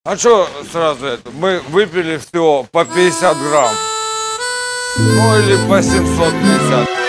А что сразу это? Мы выпили всего по 50 грамм. Ну или по 750.